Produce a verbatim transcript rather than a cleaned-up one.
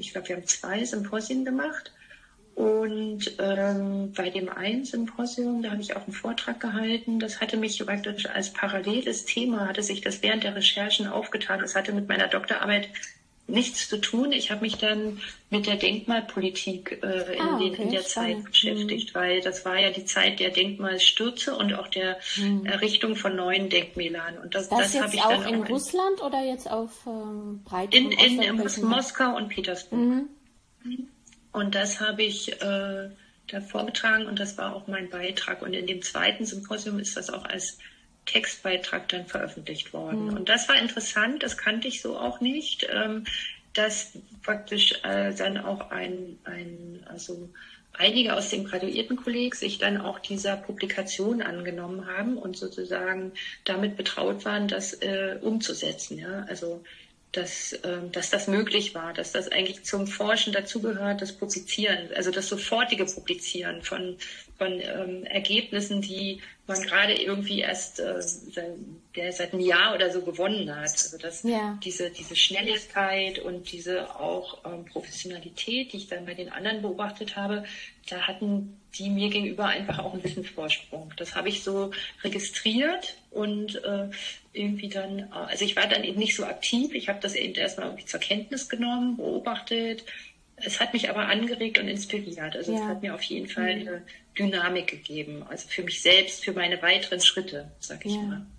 ich glaube, wir haben zwei Symposien gemacht. Und ähm, bei dem einen Symposium, da habe ich auch einen Vortrag gehalten. Das hatte mich praktisch als paralleles Thema, hatte sich das während der Recherchen aufgetan. Das hatte mit meiner Doktorarbeit nichts zu tun. Ich habe mich dann mit der Denkmalpolitik äh, in, ah, okay, den, in der spannend. Zeit beschäftigt, mhm. weil das war ja die Zeit der Denkmalstürze und auch der mhm. Errichtung von neuen Denkmälern. Und das, das, das jetzt habe ich auch dann in auch Russland oder jetzt auf ähm, breiteren in, in, in Moskau und Petersburg. Mhm. Und das habe ich äh, da vorgetragen und das war auch mein Beitrag. Und in dem zweiten Symposium ist das auch als Textbeitrag dann veröffentlicht worden. Mhm. Und das war interessant, das kannte ich so auch nicht, ähm, dass praktisch äh, dann auch ein, ein, also einige aus dem Graduiertenkolleg sich dann auch dieser Publikation angenommen haben und sozusagen damit betraut waren, das äh, umzusetzen. Ja? Also dass, ähm, dass das möglich war, dass das eigentlich zum Forschen dazugehört, das Publizieren, also das sofortige Publizieren von, von ähm, Ergebnissen, die man gerade irgendwie erst äh, der seit einem Jahr oder so gewonnen hat. Also dass ja. diese, diese Schnelligkeit und diese auch ähm, Professionalität, die ich dann bei den anderen beobachtet habe, da hatten die mir gegenüber einfach auch einen Wissensvorsprung. Das habe ich so registriert und äh, irgendwie dann, also ich war dann eben nicht so aktiv. Ich habe das eben erstmal irgendwie zur Kenntnis genommen, beobachtet. Es hat mich aber angeregt und inspiriert. Also ja. es hat mir auf jeden Fall eine Dynamik gegeben. Also für mich selbst, für meine weiteren Schritte, sag ich ja. mal.